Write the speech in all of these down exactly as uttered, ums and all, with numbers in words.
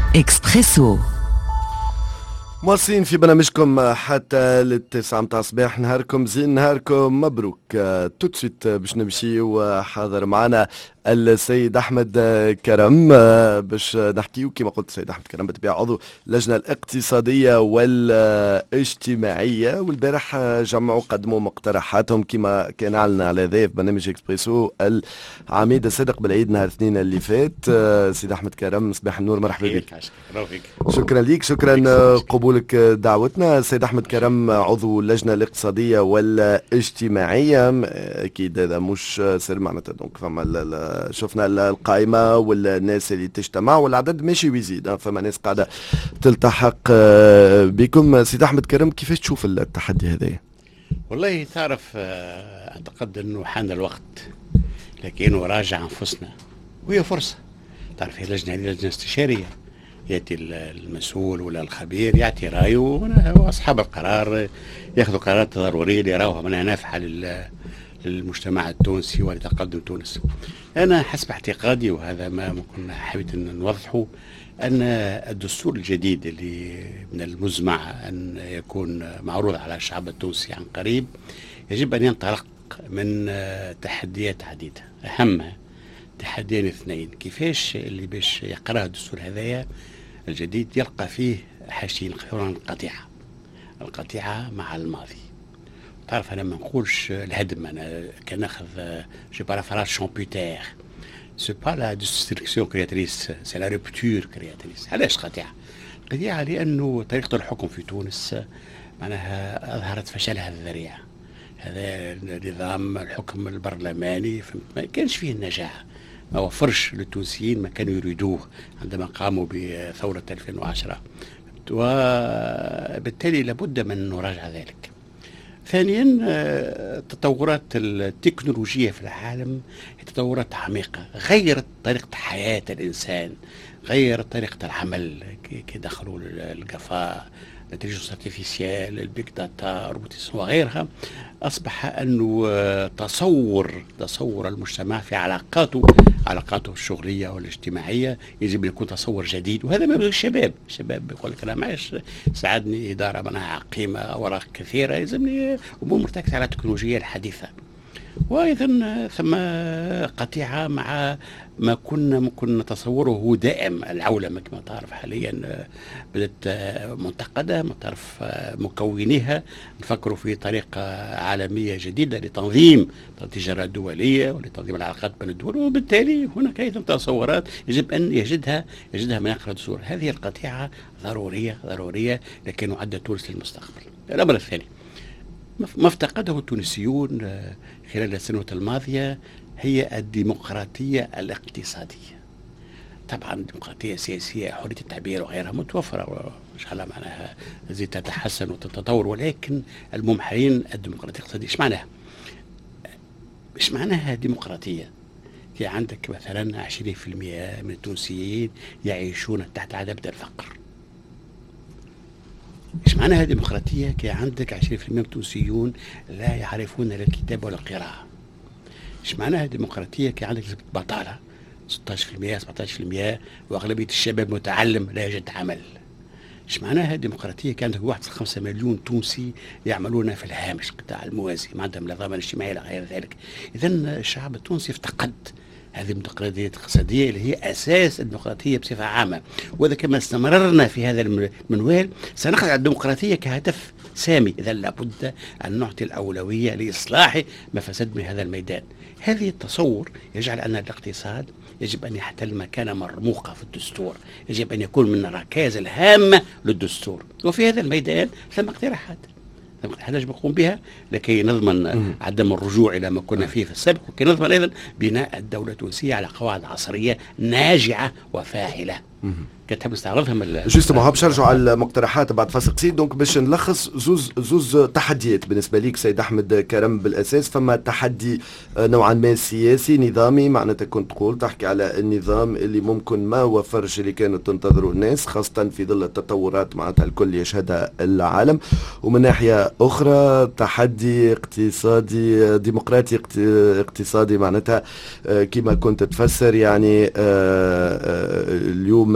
إكسبريسو. مواصلين في برنامجكم حتى للتسعة متاع الصباح. نهاركم زين، نهاركم مبروك. توت سويت باش نمشي وحاضر معنا السيد احمد كرم باش نحكيو كما قلت. السيد احمد كرم بطبيعة عضو اللجنه الاقتصاديه والاجتماعيه، والبارح جمعوا قدموا مقترحاتهم كما كان اعلن على ذا في برنامج اكسبريسو العميد الصادق بالعيد نهار الاثنين اللي فات. سيد احمد كرم صباح النور، مرحبا بك. شكرا لك، شكرا قبولك دعوتنا. السيد احمد كرم عضو اللجنه الاقتصاديه والاجتماعيه، اكيد هذا مش سر معناتها. دونك فما شفنا القائمة والناس اللي تجتمع والعدد ماشي ويزيد، فما ناس قاعدة تلتحق بكم. سيد أحمد كرم، كيفاش تشوف التحدي هذا؟ والله تعرف، أعتقد أنه حان الوقت لكن راجع أنفسنا، وهي فرصة. تعرف هي لجنة هذه لجنة استشارية، يأتي المسؤول ولا الخبير يعطي رأيه وأصحاب القرار يأخذوا قرارات ضرورية اللي يراوها منها نافعة للمجتمع التونسي ولتقدم تونس. أنا حسب اعتقادي، وهذا ما ممكن حبيت أن نوضحه، أن الدستور الجديد اللي من المزمع أن يكون معروض على الشعب التونسي عن قريب يجب أن ينطلق من تحديات عديدة، أهمها تحديين اثنين. كيفاش اللي باش يقرأ الدستور هذايا الجديد يلقى فيه حاجتين: القطيعة القطيعة مع الماضي. تعرف أنا ما نقولش الهدم، أنا كان ناخذ جو با لا فراج شامبيتير، سو با لا ديستركسيون كرياتريس، سي لا روبتور كرياتريس. علاش قطيعة؟ قطيعة لأنه طريقة الحكم في تونس معناها أظهرت فشلها الذريع. هذا نظام الحكم البرلماني ما كانش فيه النجاح، ما وفرش للتونسيين ما كانوا يريدوه عندما قاموا بثورة ألفين وعشرة، وبالتالي لابد من نراجع ذلك. ثانيا، التطورات التكنولوجية في العالم تطورات عميقة، غيرت طريقة حياة الإنسان، غيرت طريقة العمل. كي دخلوا القفاء، الانتليجنس ارتيفيسيال، البيك داتا، الروبوتيزم وغيرها، أصبح أنه تصور تصور المجتمع في علاقاته علاقاته الشغلية والاجتماعية يجب أن يكون تصور جديد. وهذا ما يبغي الشباب. الشباب بيقول لك أنا معيش ساعدني إدارة منها قيمة أوراق كثيرة، يلزمني أمور مرتكزة على التكنولوجيا الحديثة. وأيضا ثم قطيعة مع ما كنا ممكن نتصوره دائم، العولمة كما تعرف حاليا بدأت منتقدة من طرف مكونيها. نفكروا في طريقة عالمية جديدة لتنظيم التجارة الدولية ولتنظيم العلاقات بين الدول، وبالتالي هناك أيضا تصورات يجب أن يجدها يجدها من يقرأ الدستور. هذه القطيعة ضرورية ضرورية لكي نعد تونس للمستقبل. الأمر الثاني، ما افتقده التونسيون خلال السنوات الماضية هي الديمقراطية الاقتصادية. طبعا الديمقراطية السياسية، حرية التعبير وغيرها متوفرة وإن شاء الله معناها تزيد تتحسن وتتطور، ولكن الممحين الديمقراطية الاقتصادية إيش معناها؟ إيش معناها ديمقراطية؟ في عندك مثلا عشرين بالمئة من التونسيين يعيشون تحت عتبة الفقر. إيش معناها ديمقراطية؟ كي عندك عشرين بالمئة من التونسيون لا يعرفون لا الكتاب ولا القراءة. إيش معناها ديمقراطية؟ كي عندك نسبة بطالة ستة عشر بالمئة سبعة عشر بالمئة وأغلبية الشباب متعلم لا يجد عمل. إيش معناها ديمقراطية؟ كي عندك واحد فاصلة خمسة مليون تونسي يعملون في الهامش قطاع الموازي، ما عندهم لا ضمان اجتماعي ولا غير ذلك. إذن الشعب التونسي افتقد هذه الديمقراطية الاقتصادية اللي هي أساس الديمقراطية بصفة عامة. وإذا كما استمررنا في هذا المنوال سنخضع الديمقراطية كهدف سامي. إذا لابد أن نعطي الأولوية لإصلاح ما فسد من هذا الميدان. هذه التصور يجعل أن الاقتصاد يجب أن يحتل مكانة مرموقة في الدستور، يجب أن يكون من الركائز الهامة للدستور. وفي هذا الميدان ثم اقتراحات يجب نقوم بها لكي نضمن عدم الرجوع إلى ما كنا فيه في السابق، وكي نضمن أيضا بناء الدولة التونسية على قواعد عصرية ناجعة وفاعلة. كتب استعرضهم جوستومون باش نرجعوا على المقترحات بعد فاصل قصير. دونك باش نلخص زوز زوز تحديات بالنسبه ليك سيد احمد كرم. بالاساس فما تحدي نوعا ما سياسي نظامي، معناتها كنت تقول تحكي على النظام اللي ممكن ما وفرش اللي كانوا تنتظروا الناس، خاصه في ظل التطورات معناتها الكل يشهدها العالم. ومن ناحيه اخرى تحدي اقتصادي ديمقراطي اقتصادي، معناتها كما كنت تفسر يعني اليوم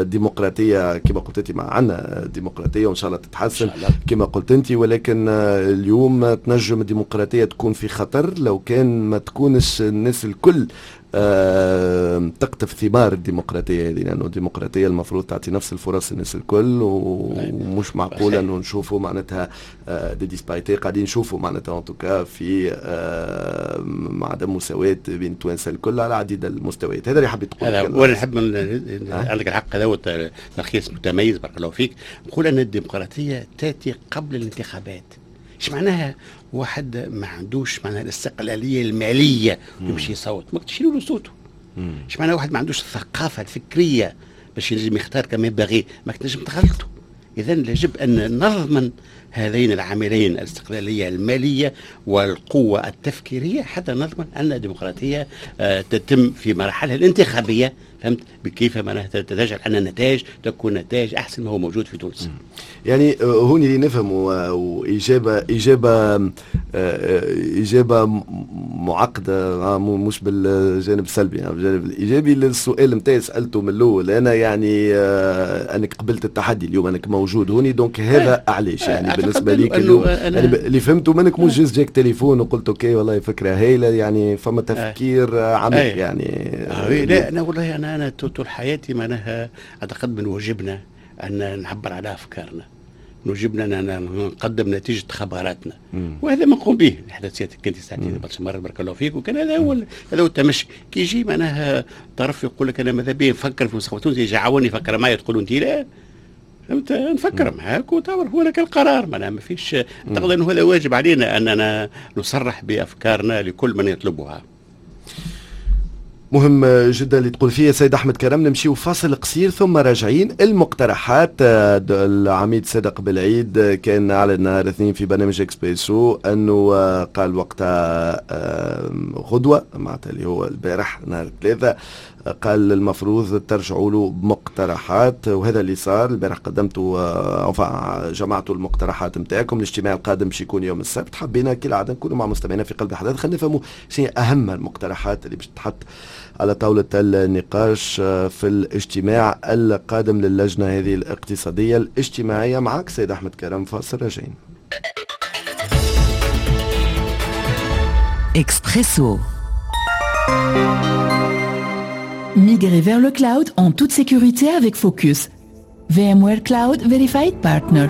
ديمقراطيه كما قلت انت، مع عندنا ديمقراطيه وان شاء الله تتحسن كما قلت انت، ولكن اليوم تنجم الديمقراطيه تكون في خطر لو كان ما تكونش الناس الكل أه تقطف ثمار الديمقراطيه هذه، لانه الديمقراطيه المفروض تعطي نفس الفرص للناس الكل، ومش معقول انه نشوفوا معناتها أه دي ديسباريتي قاعدين نشوفوا معناتها ان توكا في أه عدم مساواه بين التوانسه الكل على عديد المستويات. هذا اللي حبيت تقول. وانا نحب عندك الحق، هذا تلخيص متميز بارك الله فيك. نقول ان الديمقراطيه تاتي قبل الانتخابات. ايش معناها؟ واحد ما عندوش معناها الاستقلاليه الماليه يمشي يصوت، ما تشيلوا له صوته. ايش معناها؟ واحد ما عندوش الثقافه الفكريه باش ينجم يختار كما ينبغي، ما تنجم تغلطه. اذا يجب ان نضمن هذين العاملين، الاستقلاليه الماليه والقوه التفكيريه، حتى نضمن ان الديمقراطيه آه تتم في مراحلها الانتخابيه، فهمت؟ بكيف معناها تجعل ان النتائج تكون نتائج احسن ما هو موجود في تونس. يعني هوني اللي نفهم واجابه اجابه اجابه معقده، مش بالجانب السلبي، يعني بالجانب الايجابي للسؤال نتاعي سالته من الاول. انا يعني انك قبلت التحدي اليوم، انك موجود هوني، دونك هذا علاش يعني بالنسبه ليك اليوم يعني اللي فهمته منك مش جيست جاك تليفون وقلت اوكي والله فكره هايله، يعني فما تفكير عميق يعني. لا انا والله انا انا طول حياتي معناها اعتقد من واجبنا ان نعبر على افكارنا، من واجبنا ان نقدم نتيجه خبراتنا، وهذا ما نقوم به. حدثياتك كنت ساعتين برشا مرات بارك الله فيك، وكان هذا هو هذا هو التمشي. كي يجي معناها طرف يقول لك انا ماذا بيا نفكر في مستقبل تونس، يجي عاوني فكر معي، تقولوا انت لا، فهمت؟ نفكر معاك وتعرف هو لك القرار، معناها ما فيش. اعتقد انه هذا واجب علينا اننا نصرح بافكارنا لكل من يطلبها. مهم جدا اللي تقول فيه سيد احمد كرم. نمشيو فاصل قصير ثم راجعين. المقترحات، العميد صادق بالعيد كان على نهار الاثنين في برنامج اكسبريسو انه قال وقتها غدوه معناتها اللي هو البارح نهار الثلاثاء، قال المفروض ترجعوا له بمقترحات، وهذا اللي صار. البارح قدمتوا جمعتوا المقترحات نتاعكم. الاجتماع القادم باش يكون يوم السبت. حبينا كالعاده نكونوا مع مستمعينا في قلب الحدث، خلينا نفهموا شنو اهم المقترحات اللي باش تحط على طاولة النقاش في الاجتماع القادم للجنة هذه الاقتصادية الاجتماعية. معك سيد أحمد كرم، فاصل راجعين. Expresso. Migrez vers le cloud en toute sécurité avec Focus. VMware Cloud Verified Partner.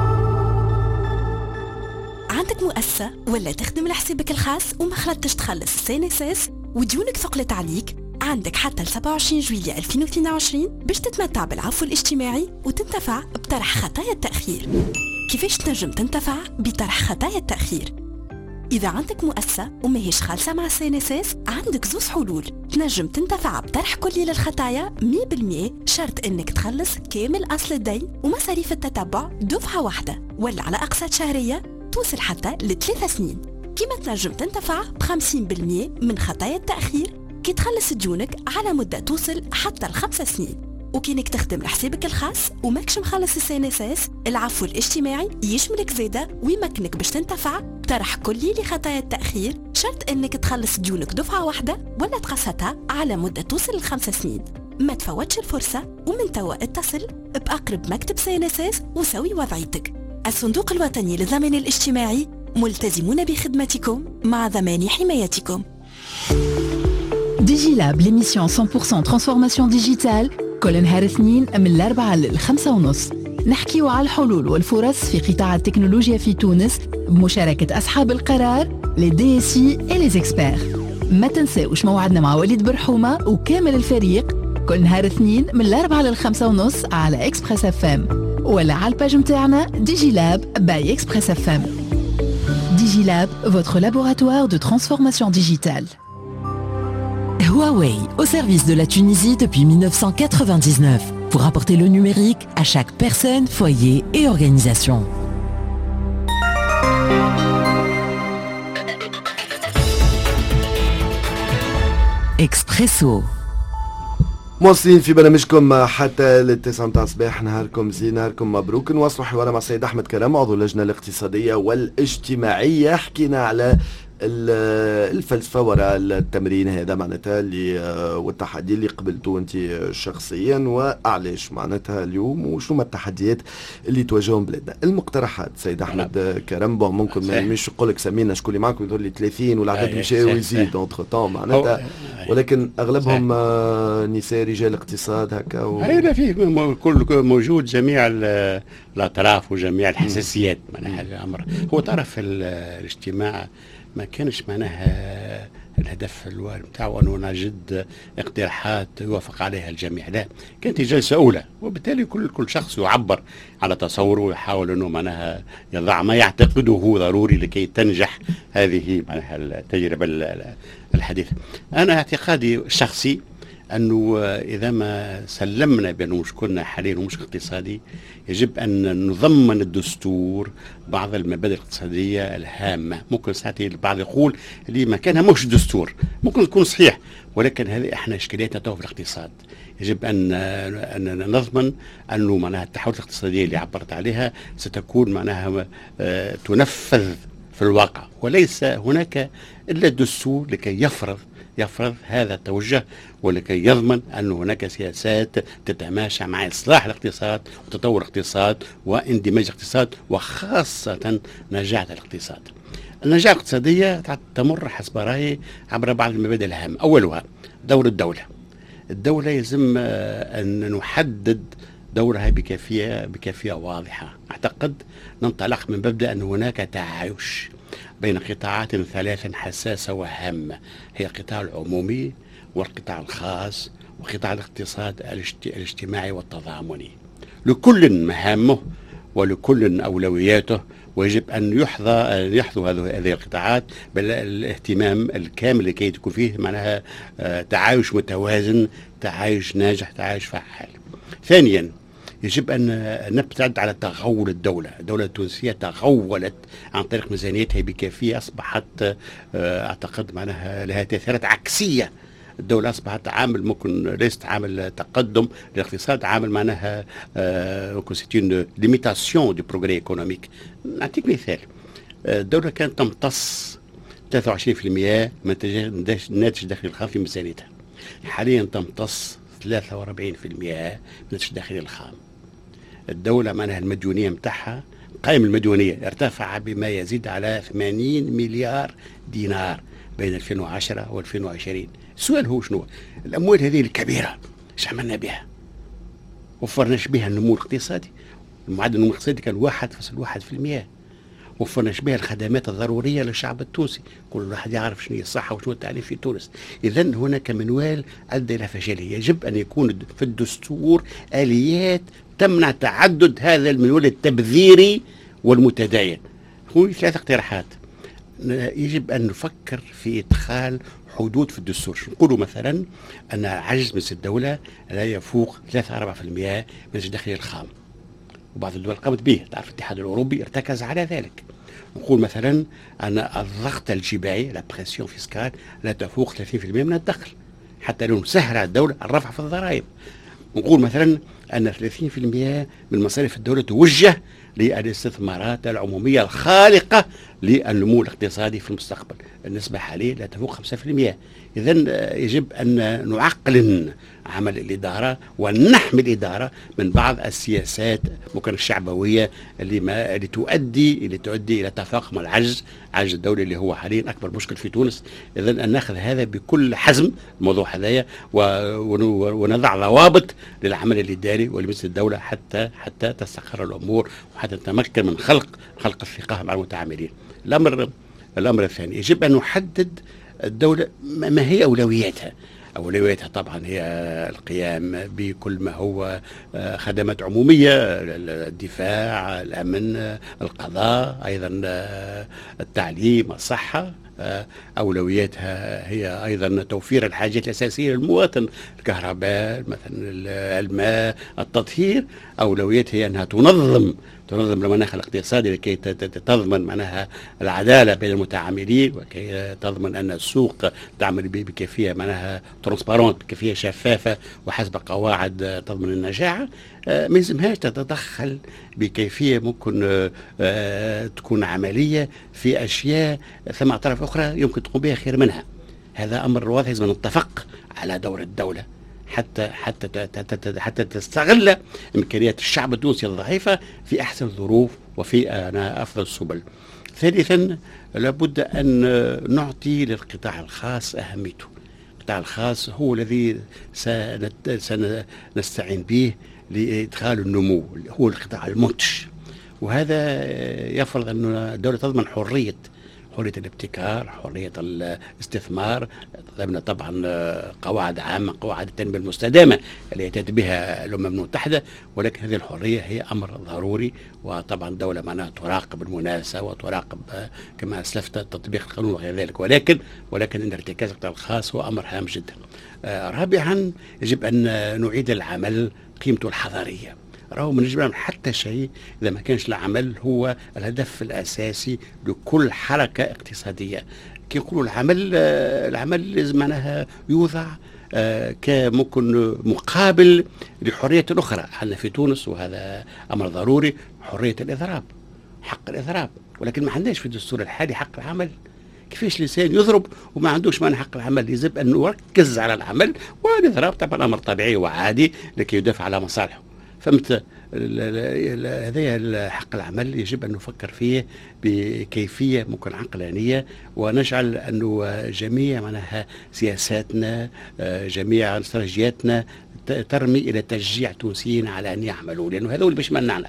عندك مؤسسة ولا تخدم لحسابك الخاص وما خلطتش تخلص سي ان اس اس وديونك ثقلت عليك؟ عندك حتى ل سبعة وعشرين جويلية ألفين واثنين وعشرين باش تتمتع بالعفو الاجتماعي وتنتفع بطرح خطايا التأخير. كيفاش تنجم تنتفع بطرح خطايا التأخير؟ إذا عندك مؤسسة وماهيش خالصة مع سي ان اس اس، عندك زوز حلول. تنجم تنتفع بطرح كلي للخطايا مية بالمية، شرط انك تخلص كامل أصل الدين ومصاريف التتبع دفعة واحدة، ولا على أقساط شهرية توصل حتى لثلاثة سنين. كيما تنجم تنتفع بخمسين بالمية من خطايا التأخير كي تخلص ديونك على مدة توصل حتى لخمسة سنين. وكينك تخدم لحسابك الخاص وماكش مخلص السي ان اس اس، العفو الاجتماعي يشملك زيادة ويمكنك باش تنتفع طرح كلي لخطايا التأخير، شرط انك تخلص ديونك دفعة واحدة ولا تقسطها على مدة توصل لخمسة سنين. ما تفوتش الفرصة، ومن توا اتصل بأقرب مكتب سي ان اس اس وسوي وضعيتك. الصندوق الوطني للضمان الاجتماعي ملتزمون بخدمتكم مع ضمان حمايتكم. ديجيلاب l'émission cent pour cent transformation digitale كل نهار اثنين من الأربعة للخمسة ونص. نحكيو على الحلول والفرص في قطاع التكنولوجيا في تونس بمشاركة أصحاب القرار لي دي اس اي et les experts. ما تنساوش موعدنا مع وليد برحومة وكامل الفريق كل نهار اثنين من الأربعة للخمسة ونص على إكسبريس اف ام، ولا على الباج متاعنا ديجيلاب باي إكسبريس اف ام. Digilab, votre laboratoire de transformation digitale. Huawei, au service de la Tunisie depuis mille neuf cent quatre-vingt-dix-neuf, pour apporter le numérique à chaque personne, foyer et organisation. Expresso. مواصلين في برنامجكم حتى للتسعة متاع الصباح. نهاركم زين، نهاركم مبروك. نواصلوا حوارنا مع السيد احمد كرم عضو اللجنه الاقتصاديه والاجتماعيه. حكينا على الفلسفه وراء التمرين هذا معناتها اللي والتحدي اللي قبلتوه انت شخصيا، وعلاش معناتها اليوم، وشنو ما التحديات اللي تواجههم بلادنا. المقترحات سيد احمد كرم، بون ممكن مش نقول لك سمينا شكون اللي معكم يقول لي ثلاثين والعدد مشى ويزيد اونتر طون معناتها، ولكن اغلبهم نساء رجال اقتصاد هكا و... لا فيه كل موجود جميع الاطراف وجميع الحساسيات. معناها الامر هو طرف الاجتماع ما كانش معناها الهدف الوالد نتاعو انه نجد اقتراحات يوافق عليها الجميع، لا، كانت جلسه اولى، وبالتالي كل كل شخص يعبر على تصوره ويحاول انه معناها يضع ما يعتقده ضروري لكي تنجح هذه معناها التجربه الحديثه. انا اعتقادي الشخصي انه اذا ما سلمنا بانه مشكلنا حاليا ومشكل اقتصادي، يجب ان نضمن الدستور بعض المبادئ الاقتصاديه الهامه. ممكن ساعات البعض يقول اللي مكانها مش دستور، ممكن تكون صحيح، ولكن هذه احنا اشكالياتنا تو في الاقتصاد. يجب ان ان نضمن انه معناها التحولات الاقتصاديه اللي عبرت عليها ستكون معناها تنفذ في الواقع، وليس هناك الا الدستور لكي يفرض يفرض هذا التوجه، ولكي يضمن أن هناك سياسات تتماشى مع إصلاح الاقتصاد وتطور الاقتصاد واندماج الاقتصاد، وخاصة نجاح الاقتصاد. النجاح الاقتصادية تمر حسب رأيي عبر بعض المبادئ الهامة. أولها دور الدولة. الدولة يلزم أن نحدد دورها بكيفية بكيفية واضحة. أعتقد ننطلق من مبدأ أن هناك تعايش بين قطاعات ثلاث حساسة وهامة، هي القطاع العمومي والقطاع الخاص وقطاع الاقتصاد الاجتماعي والتضامني. لكل مهامه ولكل أولوياته، ويجب أن يحظى أن يحظوا هذه القطاعات بالاهتمام الكامل لكي تكون فيه معناها تعايش متوازن، تعايش ناجح، تعايش فعال. ثانيا، يجب أن نبتعد على تغول الدولة. الدولة التونسية تغولت عن طريق ميزانيتها بكيفية أصبحت أعتقد معناها لها تأثيرات عكسية. الدولة أصبحت عامل ممكن ليست عامل تقدم للاقتصاد، عامل معناها ممكن سيتي اون ليميتاسيون دو بروغري ايكونوميك. نعطيك مثال، الدولة كانت تمتص ثلاثة وعشرين بالمئة من الناتج الداخلي الخام في ميزانيتها، حاليا تمتص ثلاثة وأربعين بالمئة من الناتج الداخلي الخام. الدولة معناها المديونية متاعها، قائم المديونية ارتفع بما يزيد على ثمانين مليار دينار بين ألفين وعشرة و ألفين وعشرين. السؤال هو شنو؟ الأموال هذه الكبيرة ايش عملنا بها؟ وفرناش بها النمو الاقتصادي. المعدل النمو الاقتصادي كان واحد فاصلة واحد بالمئة. وفرناش بها الخدمات الضرورية للشعب التونسي، كل واحد يعرف شنو هي الصحة وشنو التعليم في تونس. إذا هناك منوال أدى إلى فشله. يجب أن يكون في الدستور آليات تمنع تعدد هذا المنوال التبذيري والمتداين. هو ثلاث اقتراحات. يجب أن نفكر في إدخال حدود في الدستور. نقولوا مثلا أن عجز مثل الدولة لا يفوق ثلاثة أربعة بالمئة من الناتج الداخلي الخام، وبعض الدول قامت به. تعرف الاتحاد الأوروبي ارتكز على ذلك. نقول مثلا أن الضغط الجباعي لا بريسيون فيسكال لا تفوق ثلاثين بالمئة من الدخل، حتى لو نسهل على الدولة الرفع في الضرائب. نقول مثلا أن ثلاثين بالمئة من مصاريف الدولة توجه للاستثمارات العمومية الخالقة للنمو الاقتصادي في المستقبل. النسبة حاليا لا تفوق خمسة بالمئة. إذن يجب أن نعقل عمل الإدارة ونحمي الإدارة من بعض السياسات ممكن الشعبوية اللي ما اللي تؤدي اللي تؤدي إلى تفاقم العجز عجز الدولي اللي هو حاليا أكبر مشكل في تونس. إذن أن نأخذ هذا بكل حزم الموضوع هذايا ونضع ضوابط للعمل الإداري ولمثل الدولة حتى حتى تستقر الأمور وحتى نتمكن من خلق خلق الثقة مع المتعاملين. الأمر الأمر الثاني، يجب أن نحدد الدولة ما هي أولوياتها. أولوياتها طبعا هي القيام بكل ما هو خدمات عمومية، الدفاع، الأمن، القضاء، أيضا التعليم، الصحة. أولوياتها هي أيضا توفير الحاجات الأساسية للمواطن، الكهرباء مثلا، الماء، التطهير. أولوياتها هي أنها تنظم تنظم المناخ الاقتصادي لكي تضمن معناها العدالة بين المتعاملين، وكي تضمن أن السوق تعمل بكيفية معناها ترانسبارونت، بكيفية شفافة وحسب قواعد تضمن النجاعة. ما يلزمهاش تتدخل بكيفية ممكن تكون عملية في أشياء ثم أطراف أخرى يمكن تقوم بها خير منها. هذا أمر واضح، لازم نتفق على دور الدولة حتى حتى حتى تستغل إمكانيات الشعب التونسي الضعيفة في أحسن الظروف وفي أفضل السبل. ثالثا، لابد أن نعطي للقطاع الخاص أهميته. القطاع الخاص هو الذي سنستعين به لإدخال النمو، هو القطاع المنتج، وهذا يفرض أن الدولة تضمن حرية حرية الابتكار، حرية الاستثمار، ضمن طبعا قواعد عامة، قواعد التنمية المستدامة اللي يعتد بها الأمم المتحدة، ولكن هذه الحرية هي أمر ضروري. وطبعا الدولة معناها تراقب المنافسة وتراقب كما أسلفت تطبيق القانون وغير ذلك، ولكن ولكن إن ارتكاز القطاع الخاص هو أمر هام جدا. آه رابعا، يجب أن نعيد العمل قيمته الحضارية. راهو ما نجم نعمل حتى شيء إذا ما كانش العمل هو الهدف الأساسي لكل حركة اقتصادية. كي يقولوا العمل العمل لازم معناها يوضع كممكن مقابل لحرية أخرى. عندنا في تونس وهذا أمر ضروري حرية الإضراب، حق الإضراب، ولكن ما عندناش في الدستور الحالي حق العمل. كيفاش الإنسان يضرب وما عندوش معنى حق العمل؟ يجب أن نركز على العمل، والإضراب طبعا أمر طبيعي وعادي لكي يدافع على مصالحه. فهمت؟ هذا حق العمل يجب أن نفكر فيه بكيفية ممكن عقلانية، ونجعل أنه جميع معناها سياساتنا، جميع استراتيجياتنا ترمي إلى تشجيع التونسيين على أن يعملوا، لأنه هذا هو اللي باش منعنا.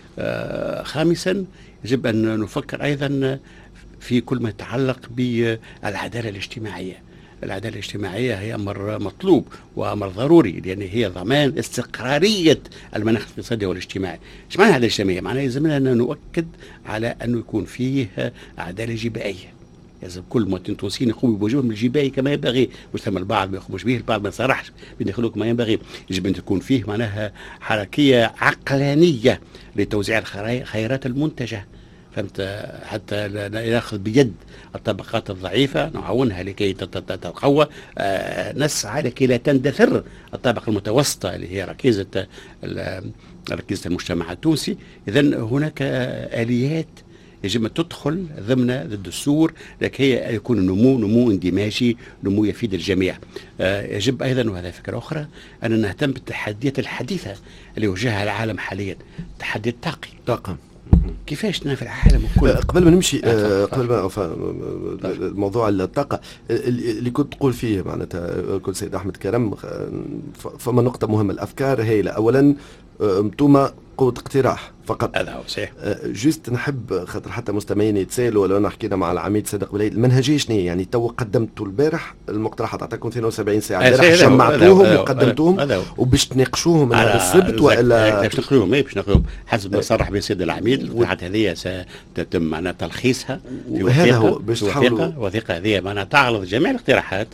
خامسا، يجب أن نفكر أيضا في كل ما يتعلق بالعدالة الاجتماعية. العدالة الاجتماعية هي أمر مطلوب وأمر ضروري، لأن هي ضمان استقرارية المناخ الاقتصادي والاجتماعي. ايش معنى العدالة الاجتماعية؟ معناها يلزمنا أن نؤكد على أنه يكون فيه عدالة جبائية. لازم كل مواطن تونسي يقوم بواجبهم الجبائي كما ينبغي، مش ثم البعض ما يقومش به، البعض ما يصرحش بيدخلوا كما ينبغي. يجب أن تكون فيه معناها حركية عقلانية لتوزيع الخيرات المنتجة. فهمت؟ حتى ناخذ بيد الطبقات الضعيفة نعاونها لكي تتقوى، آه نسعى لكي لا تندثر الطبقة المتوسطة اللي هي ركيزة ركيزة المجتمع التونسي. إذن هناك آليات يجب أن تدخل ضمن الدستور لكي يكون النمو نمو اندماجي، نمو يفيد الجميع. آه يجب أيضا، وهذا فكرة أخرى، أن نهتم بالتحديات الحديث اللي يواجهها العالم حاليا. تحدي الطاقي، طاقة كيفاش في العالم كله. قبل ما نمشي آه قبل ما موضوع الطاقة اللي كنت تقول فيه معناتها كل سيد أحمد كرم، فما نقطة مهمة. الأفكار هايلة. أولا انتم قوة اقتراح فقط، هذا هو صحيح. جست نحب خاطر حتى مستمعين يتسالوا، ولو انا حكينا مع العميد صادق بليل المنهجيه شنو يعني. تو قدمتوا البارح المقترحات عطاكم اثنين وسبعين ساعه البارح، جمعتوهم وقدمتوهم وباش تناقشوهم نهار السبت ولا باش نقريهم؟ اي باش نقريهم حسب ما صرح به السيد العميد. الاقتراحات هذه ستتم معناها تلخيصها في وهذا هو باش تحاولوا وثيقه هذه معناها تعرض جميع الاقتراحات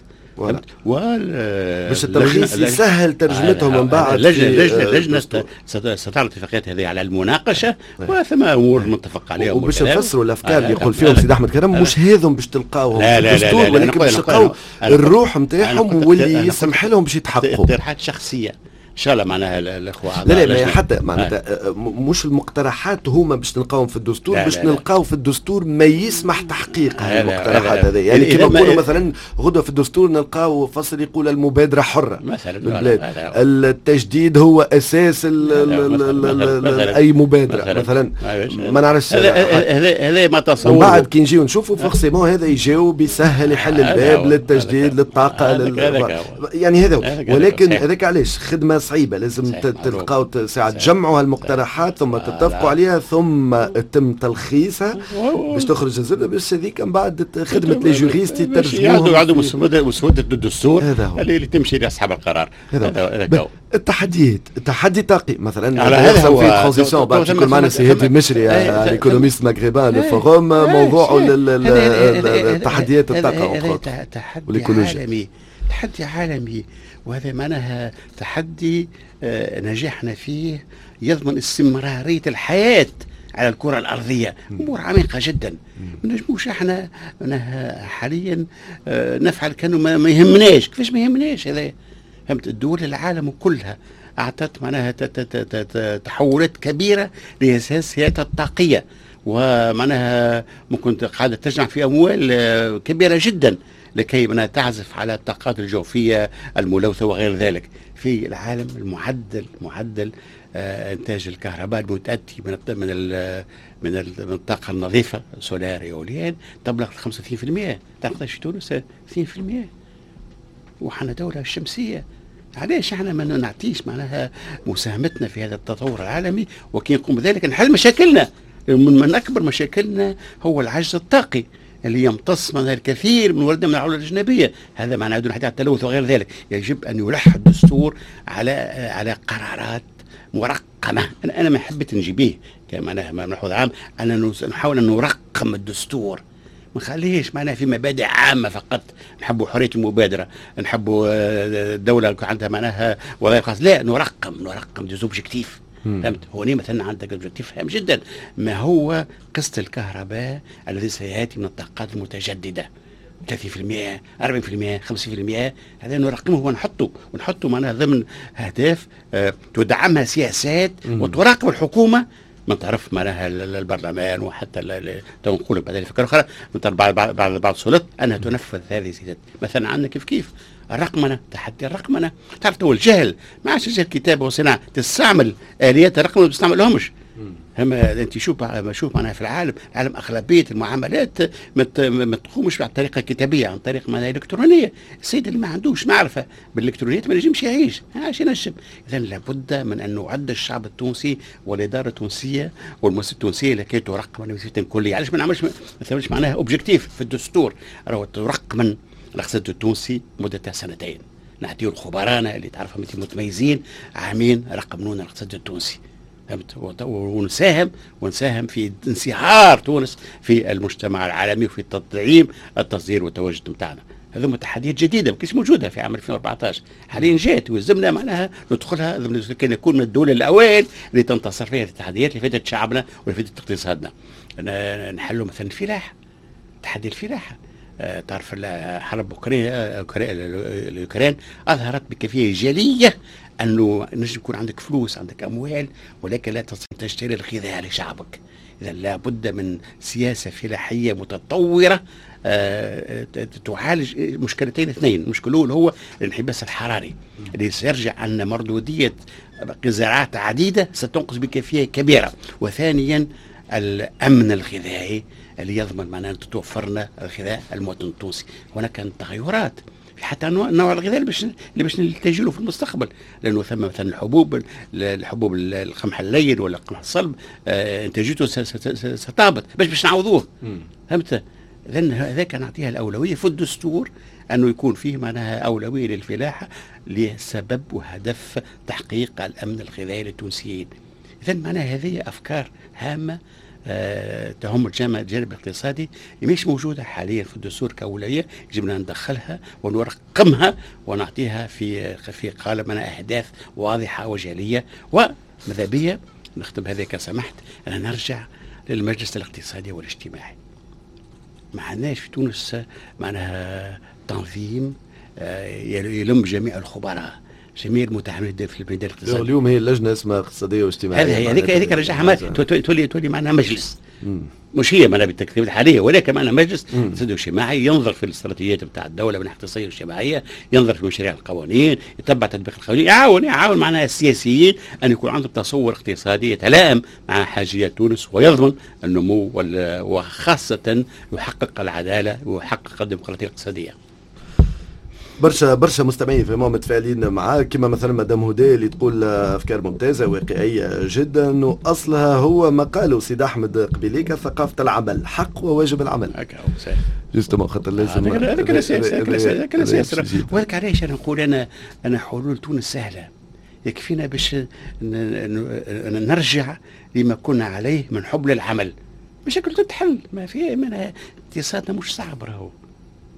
وال باش التلخيص يسهل ترجمتهم من بعد. لجنه لجنه لجنه ستعرض الاتفاقيات هذه على المناقشه، وثم امور متفق عليها وباش نفسروا الافكار اللي يقول فيهم سيد احمد كرم. مش هذم باش تلقاوهم في الدستور، ولكن باش تلقاو الروح نتاعهم واللي يسمح لهم باش يتحققوا. اقتراحات شخصيه ان شاء الله معناها الاخوه. لا لا حتى معناتها مش المقترحات هما باش نلقاوهم في الدستور، باش نلقاو في الدستور ما يسمح تحقيق هذه المقترحات هذه. يعني كما نقولوا مثلا غدوه في الدستور نلقاو فصل يقول المبادره حره مثلا بالبلاد، التجديد هو اساس اي مبادره مثلا. ما نعرفش هذا ما تصور. ومن بعد كي نجيو نشوفوا فورسيمون هذا يجاوب يسهل يحل الباب للتجديد للطاقه يعني هذا. ولكن هذاك علاش خدمه صعيبه، لازم تلقاو ساعه تجمعوا هالمقترحات ثم تتفقوا عليها ثم يتم تلخيصها باش تخرج الزبده، باش هذيك من بعد خدمه لي جوريست يترجموها عندهم مسوده الدستور اللي تمشي لاصحاب القرار. هذا التحديات. التحدي طاقي مثلا هذا هو في ترانزيسيون بعد كل معنا سي هادي مشري الايكونوميست مغربان الفوروم موضوع التحديات الطاقه تحدي عالمي، تحدي عالمي وهذا معناها تحدي نجحنا فيه يضمن استمرارية الحياة على الكرة الأرضية. أمور عميقة جدا، ما نجموش احنا حاليا نفعل كأنه ما يهمناش. كيفاش ما يهمناش هذا؟ فهمت؟ الدول العالم كلها أعطت معناها تحولات كبيرة لأساسياتها الطاقية، ومعناها ممكن قاعدة تجمع في أموال كبيرة جدا لكي منها تعزف على الطاقات الجوفية الملوثة وغير ذلك. في العالم المعدل معدل آه انتاج الكهرباء المتأتي من من من الطاقة النظيفة سولار ايوليان تبلغ خمسة وثلاثين بالمئة. تعرف في تونس ثلاثين بالمئة، وحنا دولة شمسية. علاش احنا ما نعطيش معناها مساهمتنا في هذا التطور العالمي وكي نقوم بذلك نحل مشاكلنا؟ من, من اكبر مشاكلنا هو العجز الطاقي اللي يمتص من الكثير من وردنا من العملة الأجنبية. هذا معناه دون حتى التلوث وغير ذلك. يجب أن يلح الدستور على على قرارات مرقمة. أنا أنا ما حبيت نجيبيه كما ملحوظ عام، أنا نحاول أن نرقم الدستور، ما نخليهش معناها في مبادئ عامة فقط. نحبوا حرية المبادرة، نحبوا الدولة عندها معناها وظائف خاصة، لا نرقم نرقم دي زوبجيكتيف. فهمت؟ هوني مثلا عندك اوبجيكتيف هام جدا، ما هو قسط الكهرباء الذي سياتي من الطاقات المتجدده ثلاثين بالمئة أربعين بالمئة خمسين بالمئة. هذا نرقمه ونحطه ونحطه معناها ضمن اهداف آه تدعمها سياسات وتراقب الحكومه. من طرف معناها البرلمان وحتى تنقول بعد الفكره الاخرى من طرف بعض بعض بعض السلطات انها تنفذ هذه السياسات. مثلا عندنا كيف كيف الرقمنه، تحدي الرقمنه. تعرف تو الجهل ما عادش جهل كتابه وصناعه، تستعمل اليات الرقم ما تستعملهمش. هم انت شوف شوف معناها في العالم، العالم اغلبيه المعاملات ما تقومش بالطريقه الكتابيه، عن طريق معناها الكترونيه. السيد اللي ما عندوش معرفه بالالكترونيات ما نجمش يعيش، عايش ينجم. اذا لابد من ان نعد الشعب التونسي والاداره التونسيه والمؤسسه التونسيه لكي ترقم المسؤوليه الكليه. علاش ما نعملش ما نعملش معناها اوبجيكتيف في الدستور راهو ترقم الاقتصاد التونسي مده سنتين، نعطيه الخبراء اللي تعرفهم متميزين عامين رقمونا الاقتصاد التونسي. فهمت؟ ونساهم ونساهم في انصهار تونس في المجتمع العالمي وفي تدعيم التصدير والتواجد نتاعنا. هذوما تحديات جديده ما كانتش موجوده في عام ألفين وأربعطاش، حاليا جات ويلزمنا معناها ندخلها كي نكون من الدول الاوائل اللي تنتصر فيها التحديات اللي فاتت شعبنا واللي فاتت اقتصادنا. نحلوا مثلا الفلاحه، تحدي الفلاحه. أه تعرف حرب اوكران اظهرت بكيفيه جليه انه نجم يكون عندك فلوس عندك اموال ولكن لا تستطيع تشتري الغذاء لشعبك. اذا لابد من سياسه فلاحيه متطوره أه تعالج مشكلتين اثنين. المشكله الاول هو الانحباس الحراري اللي سيرجع عن مردوديه زراعات عديده ستنقص بكيفيه كبيره، وثانيا الامن الغذائي اللي يضمن معنا ان تتوفرنا الغذاء المواطن التونسي. هناك تغيرات في حتى نوع الغذاء اللي باش اللي باش نلتجئ له في المستقبل، لانه ثم مثلا الحبوب الحبوب القمح الليل ولا القمح الصلب آه انتاجيته ستهبط باش باش نعوضوه. فهمت؟ اذا هذاك نعطيها الاولويه في الدستور انه يكون فيه معناها اولويه للفلاحه لسبب وهدف تحقيق الامن الغذائي للتونسيين. اذا معناها هذه افكار هامه أه تهم الجانب الاقتصادي مش موجودة حاليا في الدستور كأولوية، يجب أن ندخلها ونرقمها ونعطيها في في قالب من أهداف واضحة وجلية. وماذا بيا نختم هذا كسمحت أن نرجع للمجلس الاقتصادي والاجتماعي. ما عندناش في تونس معناها تنظيم أه يلم جميع الخبراء جميع المتعاملين في الميدان الاقتصادي. اليوم هي اللجنه اسمها اقتصاديه واجتماعيه. هذه هذيك هذيك رجعها تولي تولي معنا مجلس. مم. مش هي معنا بالتكتيب الحاليه ولكن معنا مجلس اقتصادي واجتماعي ينظر في الاستراتيجيات نتاع الدوله من اقتصاديه واجتماعيه، ينظر في مشاريع القوانين، يتبع تطبيق القوانين، يعاون يعاون معناها السياسيين ان يكون عندهم تصور اقتصادي يتلائم مع حاجيات تونس ويضمن النمو وخاصه يحقق العداله ويحقق الديمقراطيه الاقتصاديه. برشا برشا مستمعين فما متفاعلين معاك كما مثلا مدام هدى اللي تقول افكار ممتازه واقعيه جدا واصلها هو ما قاله سيد احمد قبيليك ثقافه العمل حق وواجب العمل. هكا هو صحيح. جوستومون خاطر لازم هذاك الاساس هذاك الاساس الاساس وهذاك علاش انا نقول انا انا حلول تونس سهله يكفينا باش نرجع لما كنا عليه من حب للعمل. مشاكل تتحل ما في منها اقتصادنا مش صعب راهو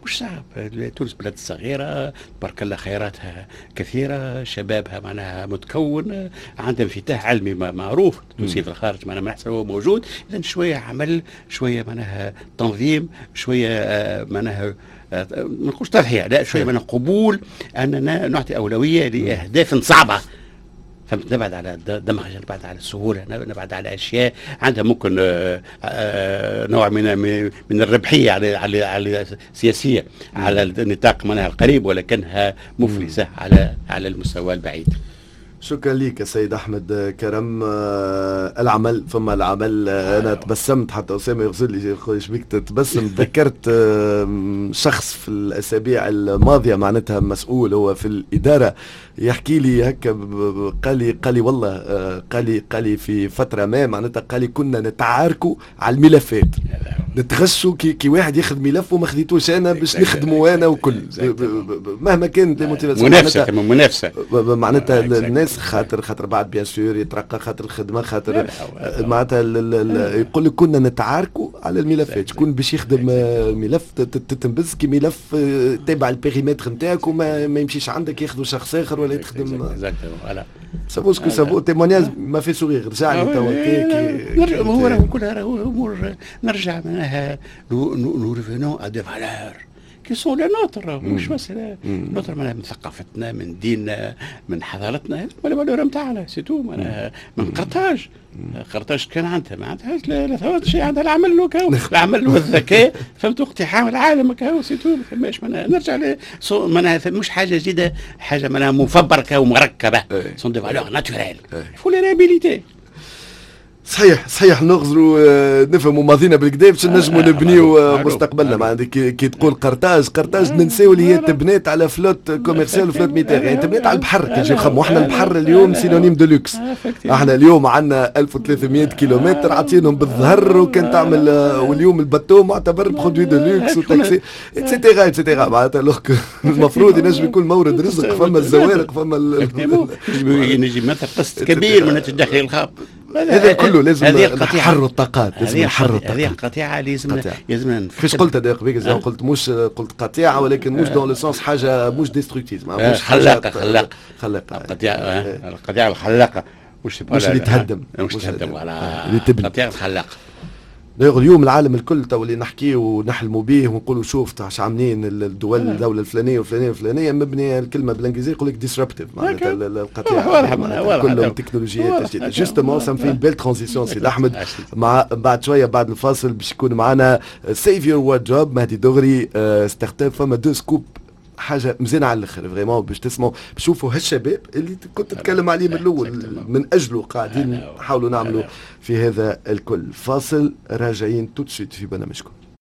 مش صعب. تونس بلاد صغيرة تبارك الله، خيراتها كثيرة، شبابها معناها متكون، عندها انفتاح علمي معروف، تونسي في الخارج معناها ما هو موجود. إذا شوية عمل، شوية معناها تنظيم، شوية معناها ما نقولش تضحية، لا شوية معناها قبول أننا نعطي أولوية لأهداف صعبة. فهمت؟ نبعد على الدمغ، نبعد على السهوله، نبعد على اشياء عندها ممكن آآ آآ نوع من من الربحيه على على على السياسيه على النطاق منها القريب، ولكنها مفلسه على على المستوى البعيد. شكرا لك سيد احمد كرم. العمل ثم العمل. انا تبسمت حتى اسامه يغزل لي ايش بيك تتبسم. تذكرت شخص في الاسابيع الماضيه معناتها مسؤول هو في الاداره يحكي لي هكا، قال لي قال لي والله قال لي قال لي في فتره ما معناتها قال لي كنا نتعاركوا على الملفات، نتغشوا كي, كي واحد ياخذ ملف وما خذيتوش انا باش نخدموا انا وكل مهما كانت الموتيفاسيون. منافسه منافسه معناتها الناس خاطر خاطر بعد بيان سور يترقى، خاطر الخدمه، خاطر معناتها يقول لك كنا نتعاركوا على الملفات، شكون باش يخدم الملف تتنبز كي ملف تابع البيريمتر نتاعك وما يمشيش عندك ياخذوا شخص اخر ولا تخدم. فوالا سافو سكو سافو تيمونياج ما في سوريغ. رجع لي توا كي هو راهو كلها راهو امور. نرجع معناها نو ريفونون ا دي فالور كي سون لي نوتر، مش بس نوتر معناها من ثقافتنا، من ديننا، من حضارتنا، هذا الفالور نتاعنا سي تو. معناها من قرطاج قرطاج كان عندها ما عندهاش لا ثوات شيء، عندها العمل وكاو العمل والذكاء، فهمت؟ اقتحام العالم كاو سي تو. ما فماش معناها نرجع ل معناها مش حاجه جديده، حاجه معناها مفبركه ومركبه. سون دي فالور ناتوريل فو لي ريابيليتي. صحيح صحيح. نغزروا نفهموا ماضينا بالكدا باش نجموا نبنيو مستقبلنا. ما عندك كي تقول قرطاج قرطاج ننساو اللي هي تبنات على فلوت كوميرسيال وفلوت ميتير، يعني تبنات على البحر. كي نجي نخموا احنا البحر اليوم سينونيم دو لوكس. احنا اليوم عندنا ألف وثلاثمائة كيلومتر عاطينهم بالظهر، وكان تعمل واليوم الباتو معتبر برودوي دو لوكس وتاكسي اتسيتيرا اتسيتيرا. معناتها لوك المفروض ينجم يكون مورد رزق، فما الزوارق، فما يجي مثلا قسط كبير من الداخل الخاب. هذا كله لازم نحرروا الطاقات، لازم نحرروا الطاقات. هذه القطيعه لازم لازم فاش قلت هذا قبيل قلت مش قلت قطيعه، ولكن مش دون لو سونس حاجه مش ديستركتيف، مش خلاقه خلاقه خلاقه القطيعه القطيعه الخلاقه مش مش اللي تهدم، مش تهدم على اللي تبني. القطيعه الخلاقه. دايوغ اليوم العالم الكل تو اللي نحكيه ونحلموا به ونقولوا شوف تاع عاملين الدول الدوله الفلانيه والفلانيه والفلانيه مبنيه الكلمه بالانجليزي يقول لك ديسربتيف، معناتها القطيعه كلهم تكنولوجيات جديده. جوستومون سام في بيل ترانزيسيون سيد احمد. مع بعد شويه بعد الفاصل باش يكون معنا سيف يور وردروب مهدي دغري ستارت اب. فما دو سكوب حاجه مزيانه على الاخر فريمون باش تسمعوا تشوفوا هالشباب اللي كنت تتكلم عليه من الاول من اجله قاعدين نحاولوا نعملوا في هذا الكل. فاصل راجعين تو سويت في برنامجكم.